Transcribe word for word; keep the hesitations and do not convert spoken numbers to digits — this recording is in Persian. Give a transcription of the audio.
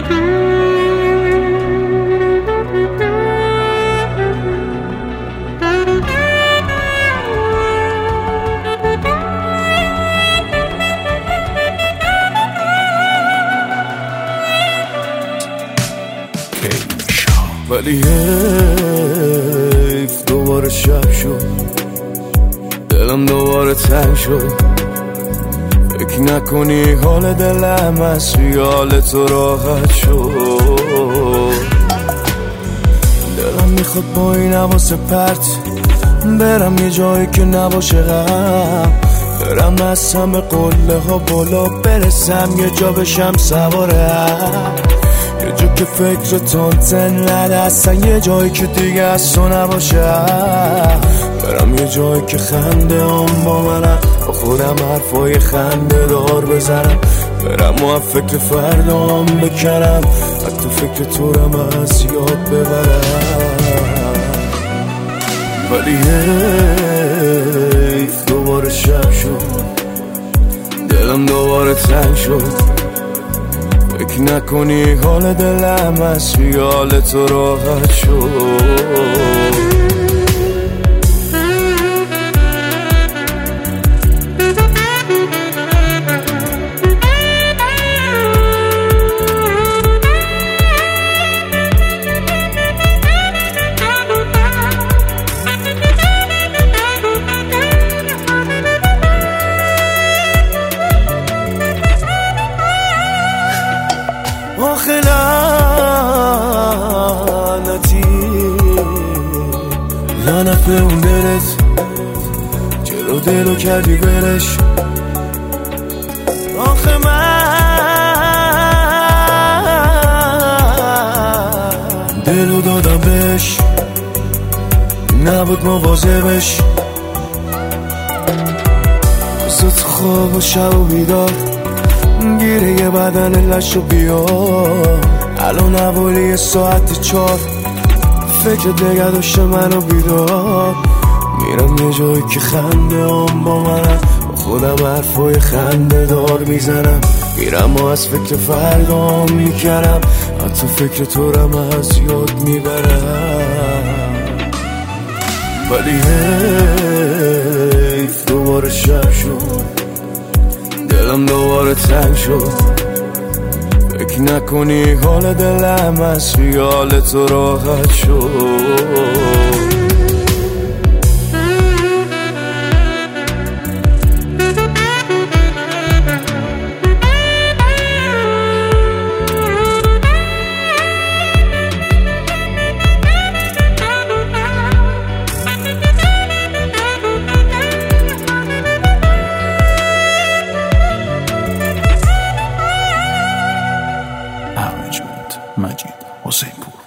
ولی حیف دوباره شب شد، دلم دوباره تنگ شد. فکر نکنی حال دلم از خیال تو راحت شد. دلم میخواد با این حواس پرت برم یه جایی که نباشه غم، برم از همه قله ها بالا برسم یه جا بشم سواره، یه جا که فکر تونتن نده اصلا، یه جایی که دیگه از تو نباشه. برم یه جایی که خنده هم با منم، با خودم حرفای خنده دار بزنم، برم و فکر فردام بکنم، حتی فکر تو رم از یاد ببرم. ولی حیف دوباره شب شد، دلم دوباره تنگ شد. فکر نکنی حال دلم از خیال تو راحت شد. آخه لعنتی لعنت به اون دلت، جلو دلو کردی برش. آخه من دلو دادم بهش، نبود مواظبش، بزد خواب و شب و بیدار، گیره یه بدن لشو بیا. الان حوالی ساعت چار، فکر دیگه داشته منو بیدار. میرم یه جایی که خنده هم با منم، با خودم حرفای خنده دار میزنم، میرم و از فکر فردام میکنم، حتی فکر تو رم از یاد میبرم. ولی حیف دوباره شب شد، دلم دوباره تنگ شد. فکر نکنی حال دلم از خیال تو راحت شد. مجید حسین پور.